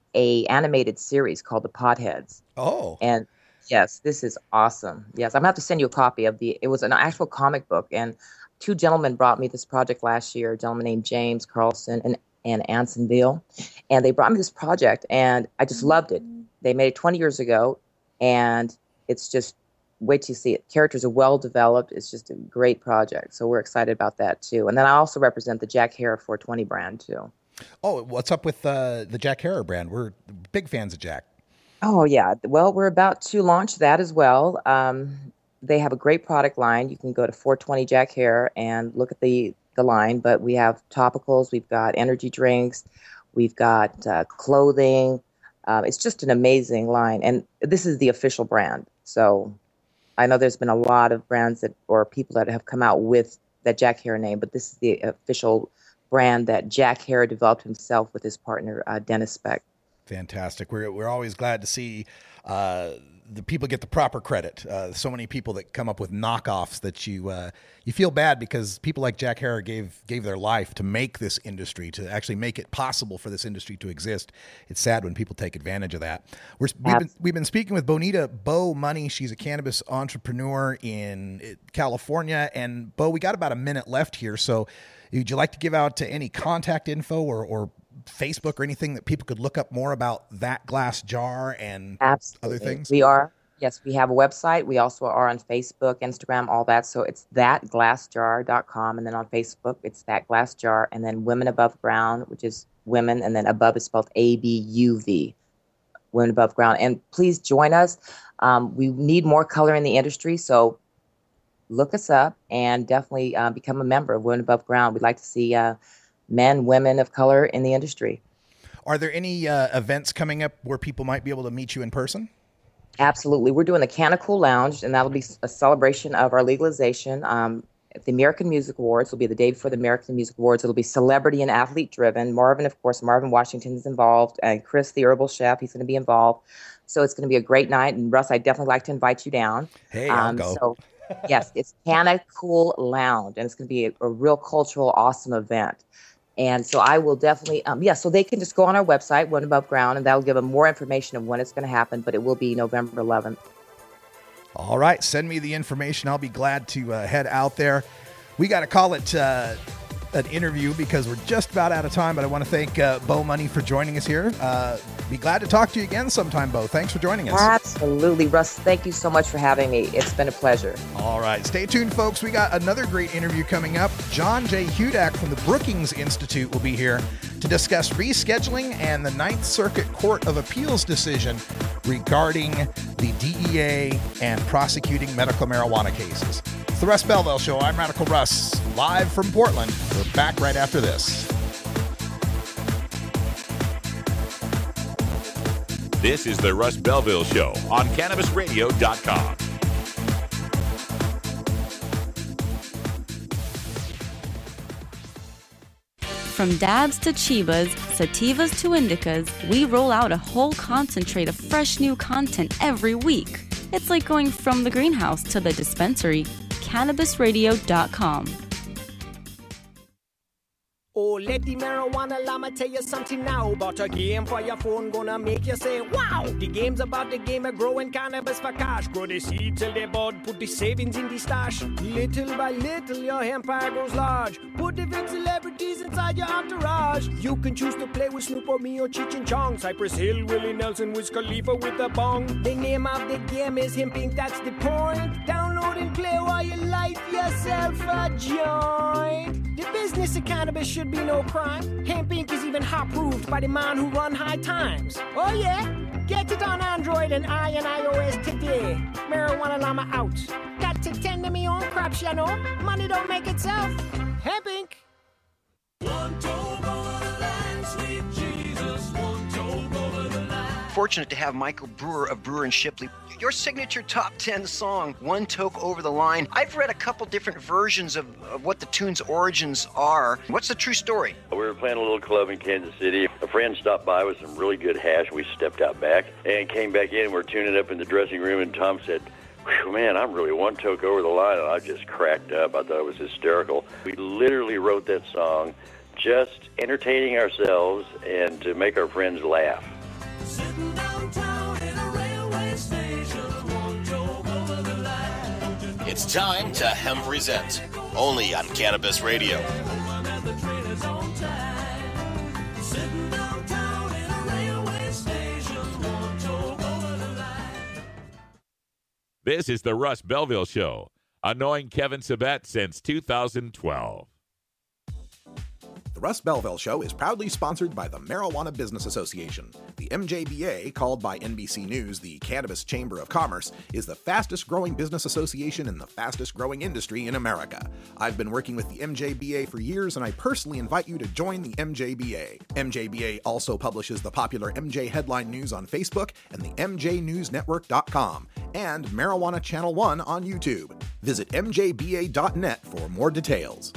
a animated series called The Potheads. Oh, and yes, this is awesome. Yes, I'm gonna have to send you a copy of the. It was an actual comic book, and two gentlemen brought me this project last year. A gentleman named James Carlson and and Anson Beale, and they brought me this project, and I just loved it. They made it twenty years ago, and it's just wait till you see it. Characters are well developed. It's just a great project, so we're excited about that too. And then I also represent the Jack Herer four twenty brand too. Oh, what's up with uh, the Jack Herer brand? We're big fans of Jack. Oh, yeah. Well, we're about to launch that as well. Um, they have a great product line. You can go to four twenty Jack Herer and look at the, the line. But we have topicals. We've got energy drinks. We've got uh, clothing. Uh, it's just an amazing line. And this is the official brand. So I know there's been a lot of brands that or people that have come out with that Jack Herer name, but this is the official brand that Jack Herer developed himself with his partner, uh, Dennis Speck. Fantastic. We're we're always glad to see uh, the people get the proper credit. Uh, so many people that come up with knockoffs that you uh, you feel bad, because people like Jack Herer gave gave their life to make this industry, to actually make it possible for this industry to exist. It's sad when people take advantage of that. We're, we've been we've been speaking with Bonita Bo Money. She's a cannabis entrepreneur in California. And Bo, we got about a minute left here, so would you like to give out to any contact info or or Facebook or anything that people could look up more about That Glass Jar and Absolutely. other things? We are. Yes, we have a website. We also are on Facebook, Instagram, all that. So it's that glass jar dot com. And then on Facebook, it's That Glass Jar. And then Women Above Ground, which is women. And then above is spelled A B U V, Women Above Ground. And please join us. Um, we need more color in the industry. So look us up and definitely uh, become a member of Women Above Ground. We'd like to see uh, men, women of color in the industry. Are there any uh, events coming up where people might be able to meet you in person? Absolutely. We're doing the Canna Cool Lounge, and that'll be a celebration of our legalization. Um, at the American Music Awards. It'll be the day before the American Music Awards. It'll be celebrity and athlete driven. Marvin, of course, Marvin Washington is involved, and Chris, the herbal chef, he's going to be involved. So it's going to be a great night. And Russ, I'd definitely like to invite you down. Hey, I'll um, go. So, yes, it's Canna Cool Lounge, and it's going to be a, a real cultural, awesome event. And so I will definitely, um, yeah, so they can just go on our website, One Above Ground, and that'll give them more information of when it's going to happen, but it will be November eleventh. All right, send me the information. I'll be glad to uh, head out there. We got to call it uh, an interview because we're just about out of time, but I want to thank uh, Bo Money for joining us here. Uh, be glad to talk to you again sometime, Bo. Thanks for joining us. Absolutely. Russ, thank you so much for having me. It's been a pleasure. All right, stay tuned, folks. We got another great interview coming up. John J. Hudak from the Brookings Institute will be here to discuss rescheduling and the Ninth Circuit Court of Appeals decision regarding the D E A and prosecuting medical marijuana cases. It's the Russ Belville Show. I'm Radical Russ, live from Portland. We're back right after this. This is the Russ Belville Show on Cannabis Radio dot com. From dabs to chibas, sativas to indicas, we roll out a whole concentrate of fresh new content every week. It's like going from the greenhouse to the dispensary. Cannabis Radio dot com. Oh, let the marijuana llama tell you something now about a game for your phone gonna make you say, wow! The game's about the game of growing cannabis for cash. Grow the seed till they bud, put the savings in the stash. Little by little, your empire grows large. Put the big celebrities inside your entourage. You can choose to play with Snoop or me or Cheech and Chong. Cypress Hill, Willie Nelson, Wiz Khalifa with a bong. The name of the game is Hemp Incorporated, that's the point. Download and play while you light yourself a joint. The business of cannabis should be no crime. Hemp Incorporated is even hot-proofed by the man who run High Times. Oh yeah? Get it on Android and I and iOS today. Marijuana Llama out. Got to tend to me own crops, you know. Money don't make itself. Hemp Incorporated. One toe over the line, sweet Jesus. One toe over the line. Fortunate to have Michael Brewer of Brewer and Shipley. Your signature top ten song, One Toke Over the Line. I've read a couple different versions of, of what the tune's origins are. What's the true story? We were playing a little club in Kansas City. A friend stopped by with some really good hash. We stepped out back and came back in. We're tuning up in the dressing room, and Tom said, "Whew, man, I'm really one toke over the line." And I just cracked up. I thought it was hysterical. We literally wrote that song just entertaining ourselves and to make our friends laugh. Sitting downtown in a railway station, one toke over the line. It's time to Hemp Resent, only on Cannabis Radio. Sitting downtown in a railway station, one toke over the line. This is the Russ Belville Show, annoying Kevin Sabet since two thousand twelve. The Russ Belville Show is proudly sponsored by the Marijuana Business Association. The M J B A, called by N B C News the Cannabis Chamber of Commerce, is the fastest growing business association in the fastest growing industry in America. I've been working with the M J B A for years, and I personally invite you to join the M J B A. M J B A also publishes the popular M J Headline News on Facebook and the M J News Network dot com and Marijuana Channel one on YouTube. Visit M J B A dot net for more details.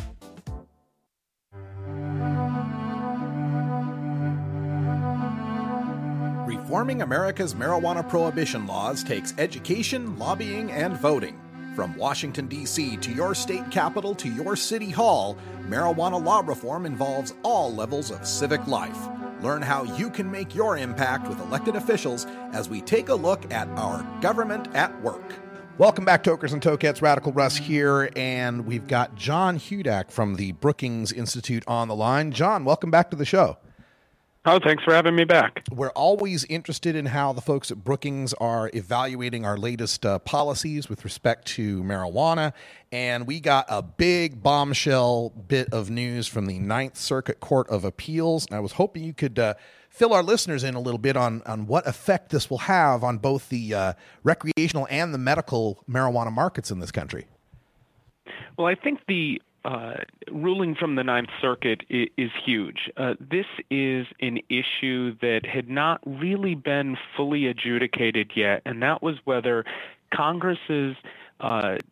Reforming America's marijuana prohibition laws takes education, lobbying, and voting. From Washington, D C to your state capital to your city hall, marijuana law reform involves all levels of civic life. Learn how you can make your impact with elected officials as we take a look at our government at work. Welcome back, Tokers and Tokettes. Radical Russ here, and we've got John Hudak from the Brookings Institute on the line. John, welcome back to the show. Oh, thanks for having me back. We're always interested in how the folks at Brookings are evaluating our latest uh, policies with respect to marijuana, and we got a big bombshell bit of news from the Ninth Circuit Court of Appeals, and I was hoping you could uh, fill our listeners in a little bit on, on what effect this will have on both the uh, recreational and the medical marijuana markets in this country. Well, I think the Uh, ruling from the Ninth Circuit is, is huge. Uh, this is an issue that had not really been fully adjudicated yet, and that was whether Congress's uh,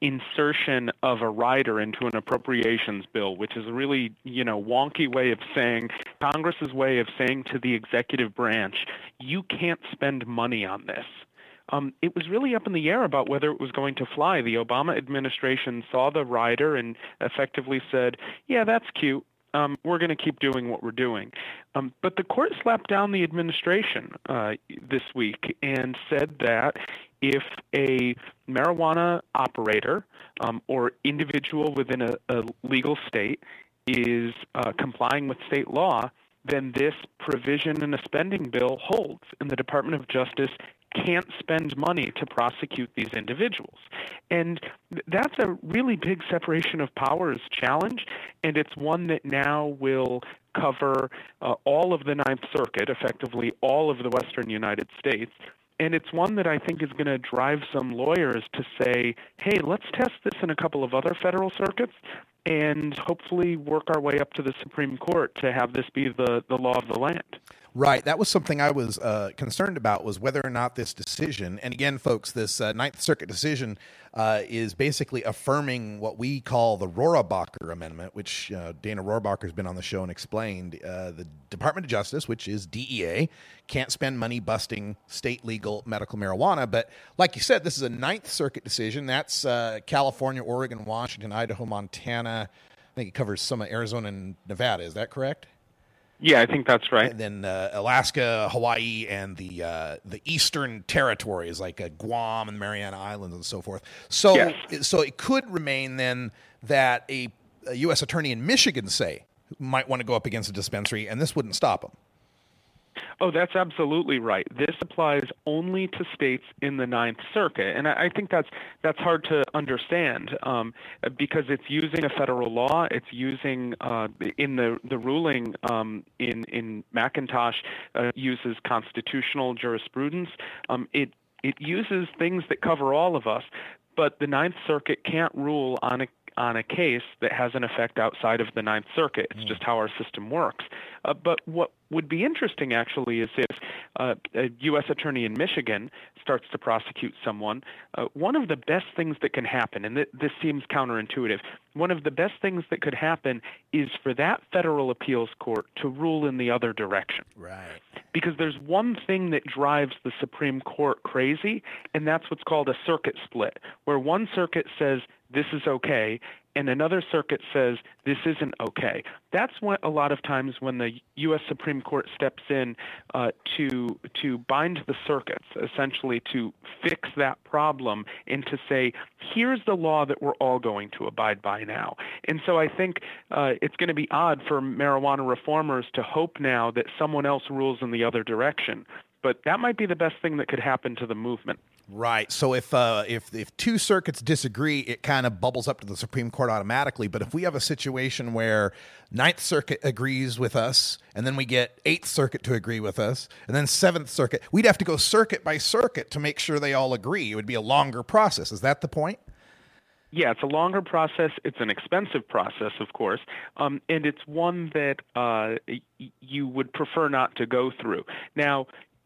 insertion of a rider into an appropriations bill, which is a really, you know, wonky way of saying, Congress's way of saying to the executive branch, you can't spend money on this. Um, it was really up in the air about whether it was going to fly. The Obama administration saw the rider and effectively said, yeah, that's cute. Um, we're going to keep doing what we're doing. Um, but the court slapped down the administration uh, this week and said that if a marijuana operator um, or individual within a, a legal state is uh, complying with state law, then this provision in a spending bill holds, and the Department of Justice can't spend money to prosecute these individuals. And that's a really big separation of powers challenge, and it's one that now will cover uh, all of the Ninth Circuit, effectively all of the Western United States. And it's one that I think is going to drive some lawyers to say, hey, let's test this in a couple of other federal circuits and hopefully work our way up to the Supreme Court to have this be the, the law of the land. Right. That was something I was uh, concerned about, was whether or not this decision, and again, folks, this uh, Ninth Circuit decision uh, is basically affirming what we call the Rohrabacher Amendment, which uh, Dana Rohrabacher has been on the show and explained. Uh, the Department of Justice, which is D E A, can't spend money busting state legal medical marijuana. But like you said, this is a Ninth Circuit decision. That's uh, California, Oregon, Washington, Idaho, Montana. I think it covers some of Arizona and Nevada. Is that correct? Yeah, I think that's right. And then uh, Alaska, Hawaii, and the uh, the Eastern Territories like uh, Guam and Mariana Islands and so forth. So, yes. so it could remain then that a, a U S attorney in Michigan, say, might want to go up against a dispensary, and this wouldn't stop him. Oh, that's absolutely right. This applies only to states in the Ninth Circuit, and I think that's that's hard to understand um, because it's using a federal law. It's using uh, in the the ruling um, in in McIntosh uh, uses constitutional jurisprudence. Um, it it uses things that cover all of us, but the Ninth Circuit can't rule on a on a case that has an effect outside of the Ninth Circuit. It's just how our system works. Uh, but what would be interesting, actually, is if uh, a U S attorney in Michigan starts to prosecute someone, uh, one of the best things that can happen, and th- this seems counterintuitive, one of the best things that could happen is for that federal appeals court to rule in the other direction. Right. Because there's one thing that drives the Supreme Court crazy, and that's what's called a circuit split, where one circuit says this is okay, and another circuit says this isn't okay. That's what a lot of times when the U S Supreme Court steps in uh, to to bind the circuits, essentially to fix that problem and to say, here's the law that we're all going to abide by now. And so I think uh, it's going to be odd for marijuana reformers to hope now that someone else rules in the other direction. But that might be the best thing that could happen to the movement. Right. So if uh, if if two circuits disagree, it kind of bubbles up to the Supreme Court automatically. But if we have a situation where Ninth Circuit agrees with us, and then we get Eighth Circuit to agree with us, and then Seventh Circuit, we'd have to go circuit by circuit to make sure they all agree. It would be a longer process. Is that the point? Yeah, it's a longer process. It's an expensive process, of course, um, and it's one that uh, y- you would prefer not to go through. Now,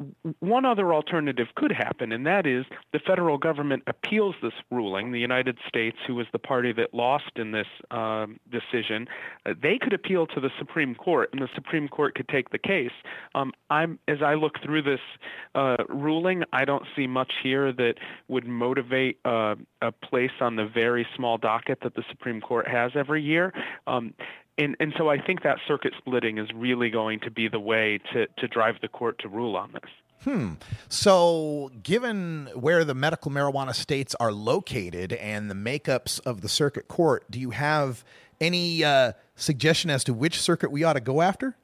one other alternative could happen, and that is the federal government appeals this ruling. The United States, who was the party that lost in this um, decision, uh, they could appeal to the Supreme Court, and the Supreme Court could take the case. Um, I'm, as I look through this uh, ruling, I don't see much here that would motivate uh, a place on the very small docket that the Supreme Court has every year. Um, And, and so I think that circuit splitting is really going to be the way to, to drive the court to rule on this. Hmm. So given where the medical marijuana states are located and the makeups of the circuit court, do you have any uh, suggestion as to which circuit we ought to go after?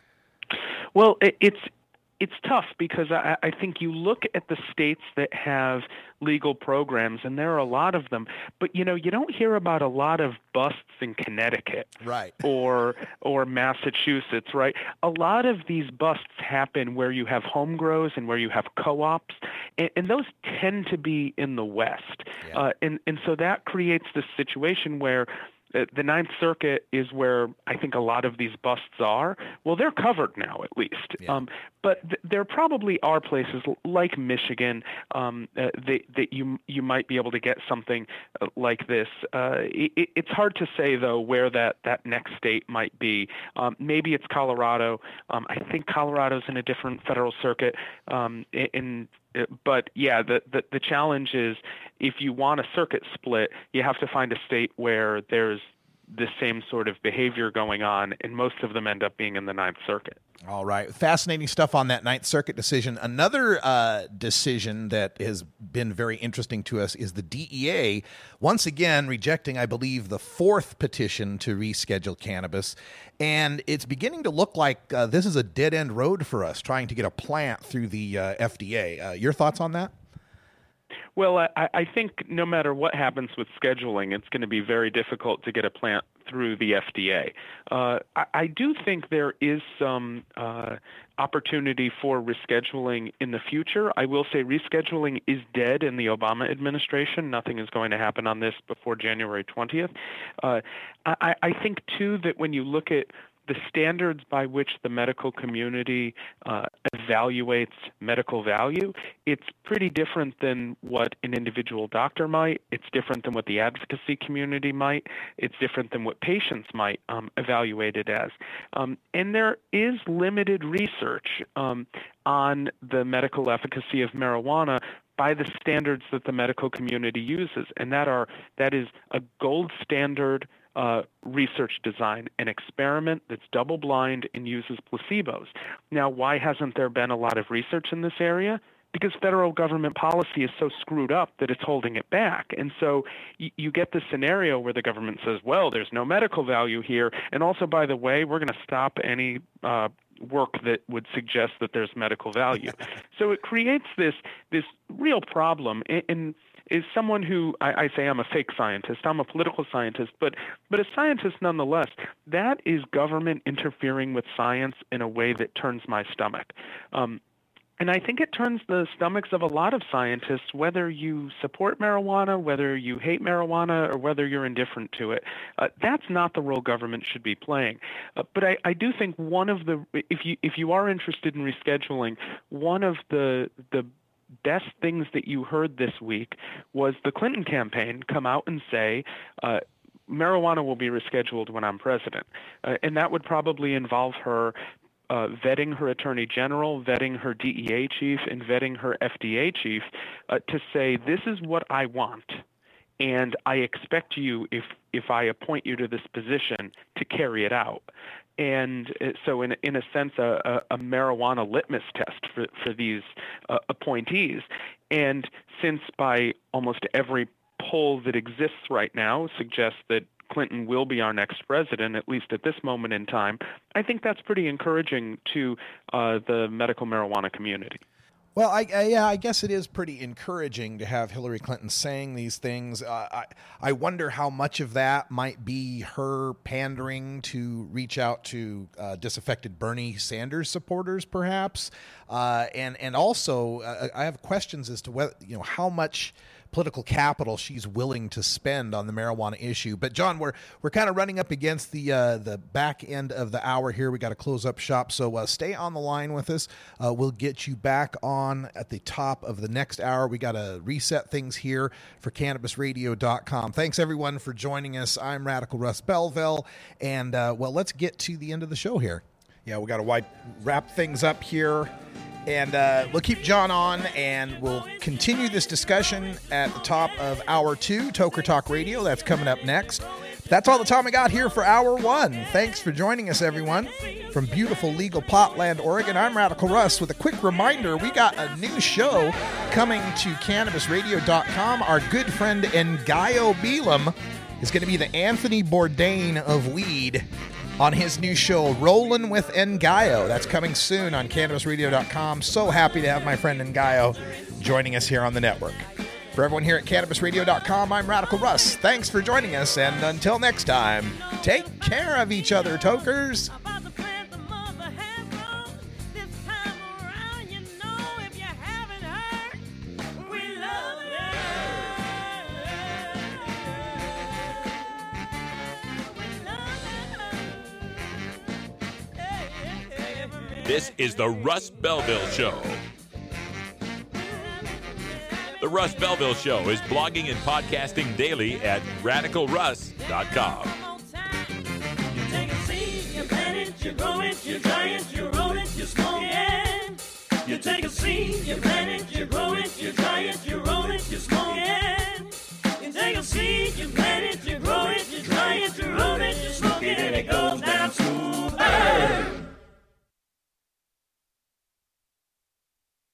Well, it, it's it's tough because I, I think you look at the states that have legal programs, and there are a lot of them, but you know, you don't hear about a lot of busts in Connecticut, right, or or Massachusetts, right? A lot of these busts happen where you have home grows and where you have co-ops, and, and those tend to be in the West, yeah. uh, and and so that creates this situation where the Ninth Circuit is where I think a lot of these busts are. Well, they're covered now, at least. Yeah. Um, but th- there probably are places like Michigan um, uh, that, that you you might be able to get something uh, like this. Uh, it, it's hard to say, though, where that, that next state might be. Um, maybe it's Colorado. Um, I think Colorado's in a different federal circuit. Um, in But, yeah, the, the, the challenge is if you want a circuit split, you have to find a state where there's the same sort of behavior going on, and most of them end up being in the Ninth Circuit. All right. Fascinating stuff on that Ninth Circuit decision. Another uh, decision that has been very interesting to us is the D E A, once again rejecting, I believe, the fourth petition to reschedule cannabis. And it's beginning to look like uh, this is a dead-end road for us, trying to get a plant through the uh, F D A. Uh, your thoughts on that? Well, I, I think no matter what happens with scheduling, it's going to be very difficult to get a plant through the F D A. Uh, I, I do think there is some uh, opportunity for rescheduling in the future. I will say rescheduling is dead in the Obama administration. Nothing is going to happen on this before January twentieth. Uh, I, I think, too, that when you look at the standards by which the medical community uh, evaluates medical value, it's pretty different than what an individual doctor might. It's different than what the advocacy community might. It's different than what patients might um, evaluate it as. Um, and there is limited research um, on the medical efficacy of marijuana by the standards that the medical community uses, and that are that is a gold standard Uh, research design, an experiment that's double-blind and uses placebos. Now, why hasn't there been a lot of research in this area? Because federal government policy is so screwed up that it's holding it back. And so y- you get this scenario where the government says, well, there's no medical value here, and also, by the way, we're going to stop any uh, work that would suggest that there's medical value. So it creates this this real problem. And, and is someone who, I, I say I'm a fake scientist, I'm a political scientist, but but a scientist nonetheless, that is government interfering with science in a way that turns my stomach. Um, and I think it turns the stomachs of a lot of scientists, whether you support marijuana, whether you hate marijuana, or whether you're indifferent to it. Uh, that's not the role government should be playing. Uh, but I, I do think one of the, if you if you are interested in rescheduling, one of the the best things that you heard this week was the Clinton campaign come out and say, uh, marijuana will be rescheduled when I'm president. Uh, and that would probably involve her uh, vetting her attorney general, vetting her D E A chief, and vetting her F D A chief uh, to say, this is what I want. And I expect you, if if I appoint you to this position, to carry it out. And so in, in a sense, a, a, a marijuana litmus test for, for these uh, appointees. And since by almost every poll that exists right now suggests that Clinton will be our next president, at least at this moment in time, I think that's pretty encouraging to uh, the medical marijuana community. Well, I, I, yeah, I guess it is pretty encouraging to have Hillary Clinton saying these things. Uh, I, I wonder how much of that might be her pandering to reach out to uh, disaffected Bernie Sanders supporters, perhaps. Uh, and and also, uh, I have questions as to whether, you know, how much political capital she's willing to spend on the marijuana issue. But John, we're we're kind of running up against the uh, the back end of the hour here. We got to close up shop, so uh, stay on the line with us. Uh, we'll get you back on at the top of the next hour. We got to reset things here for Cannabis Radio dot com. Thanks everyone for joining us. I'm Radical Russ Belville, and uh, well, let's get to the end of the show here. Yeah, we got to wipe, wrap things up here. And uh, we'll keep John on, and we'll continue this discussion at the top of hour two, Toker Talk Radio. That's coming up next. That's all the time we got here for hour one. Thanks for joining us, everyone. From beautiful legal Potland, Oregon, I'm Radical Russ with a quick reminder. We got a new show coming to Cannabis Radio dot com. Our good friend Ngaio Belam is going to be the Anthony Bourdain of weed on his new show, Rollin' with Ngaio. That's coming soon on Cannabis Radio dot com. So happy to have my friend Ngaio joining us here on the network. For everyone here at Cannabis Radio dot com, I'm Radical Russ. Thanks for joining us, and until next time, take care of each other, tokers. This is the Russ Belville Show. The Russ Belville Show is blogging and podcasting daily at radical russ dot com. You take a seed, you plant it, you grow it, you dry it, you roll it, you smoke it. You take a seed, you plant